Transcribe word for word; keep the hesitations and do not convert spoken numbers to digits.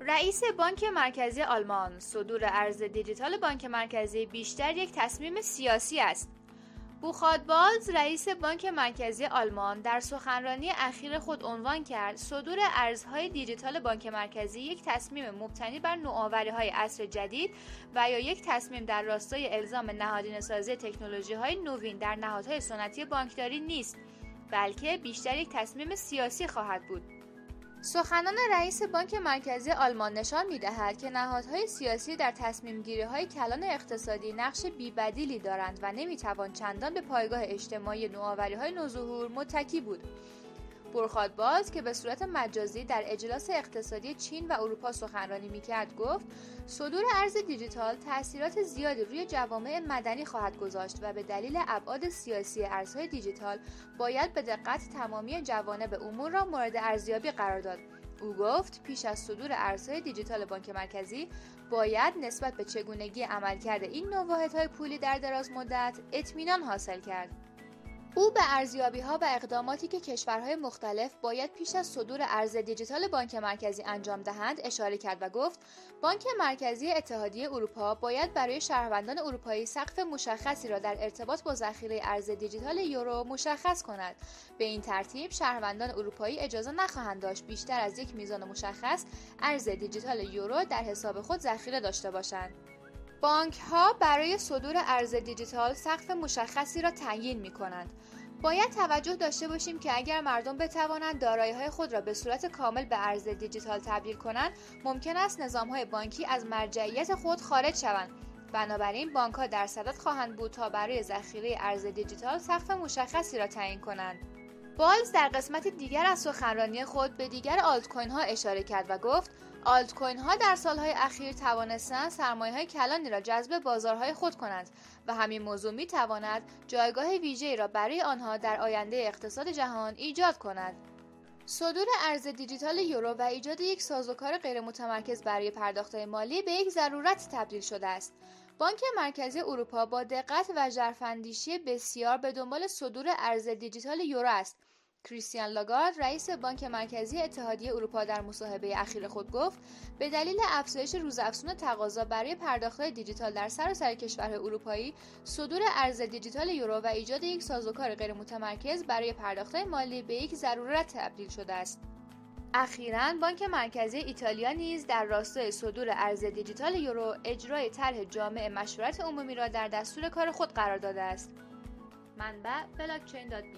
رئیس بانک مرکزی آلمان: صدور ارز دیجیتال بانک مرکزی بیشتر یک تصمیم سیاسی است. بوخارد بالز، رئیس بانک مرکزی آلمان، در سخنرانی اخیر خود عنوان کرد صدور ارزهای دیجیتال بانک مرکزی یک تصمیم مبتنی بر نوآوری‌های عصر جدید و یا یک تصمیم در راستای الزام نهادینه‌سازی تکنولوژی‌های نوین در نهادهای سنتی بانکداری نیست، بلکه بیشتر یک تصمیم سیاسی خواهد بود. سخنان رئیس بانک مرکزی آلمان نشان می‌دهد که نهادهای سیاسی در تصمیم‌گیری‌های کلان اقتصادی نقش بی‌بدیلی دارند و نمی‌توان چندان به پایگاه اجتماعی نوآوری‌های نوظهور متکی بود. بوخارد بالز که به صورت مجازی در اجلاس اقتصادی چین و اروپا سخنرانی می‌کرد گفت صدور ارز دیجیتال تأثیرات زیادی روی جوامع مدنی خواهد گذاشت و به دلیل ابعاد سیاسی ارزهای دیجیتال باید به دقت تمامی جوانب امور را مورد ارزیابی قرار داد. او گفت پیش از صدور ارزهای دیجیتال بانک مرکزی باید نسبت به چگونگی عملکرد این نوع واحدهای پولی در دراز مدت اطمینان حاصل کرد. او به ارزیابی‌ها و اقداماتی که کشورهای مختلف باید پیش از صدور ارز دیجیتال بانک مرکزی انجام دهند اشاره کرد و گفت بانک مرکزی اتحادیه اروپا باید برای شهروندان اروپایی سقف مشخصی را در ارتباط با ذخیره ارز دیجیتال یورو مشخص کند. به این ترتیب شهروندان اروپایی اجازه نخواهند داشت بیشتر از یک میزان مشخص ارز دیجیتال یورو در حساب خود ذخیره داشته باشند. بانک‌ها برای صدور ارز دیجیتال سقف مشخصی را تعیین می‌کنند. باید توجه داشته باشیم که اگر مردم بتوانند دارایی‌های خود را به صورت کامل به ارز دیجیتال تبدیل کنند، ممکن است نظام‌های بانکی از مرجعیت خود خارج شوند. بنابراین بانک‌ها در صدد خواهند بود تا برای ذخیره ارز دیجیتال سقف مشخصی را تعیین کنند. بالز در قسمت دیگر از سخنرانی خود به دیگر آلت کوین ها اشاره کرد و گفت آلت کوین ها در سالهای اخیر توانستند سرمایه‌های کلانی را جذب بازارهای خود کنند و همین موضوع می تواند جایگاه ویژه‌ای را برای آنها در آینده اقتصاد جهان ایجاد کند. صدور ارز دیجیتال یورو و ایجاد یک سازوکار غیر متمرکز برای پرداخت‌های مالی به یک ضرورت تبدیل شده است. بانک مرکزی اروپا با دقت و ژرف‌اندیشی بسیار به دنبال صدور ارز دیجیتال یورو است. کریستین لاگارد، رئیس بانک مرکزی اتحادیه اروپا، در مصاحبه اخیر خود گفت به دلیل افزایش روزافزون تقاضا برای پرداخت‌های دیجیتال در سراسر کشورهای اروپایی، صدور ارز دیجیتال یورو و ایجاد یک سازوکار غیر متمرکز برای پرداخت‌های مالی به یک ضرورت تبدیل شده است. اخیراً بانک مرکزی ایتالیا نیز در راستای صدور ارز دیجیتال یورو اجرای طرح جامع مشورت عمومی را در دستور کار خود قرار داده است. منبع بلاکچین دات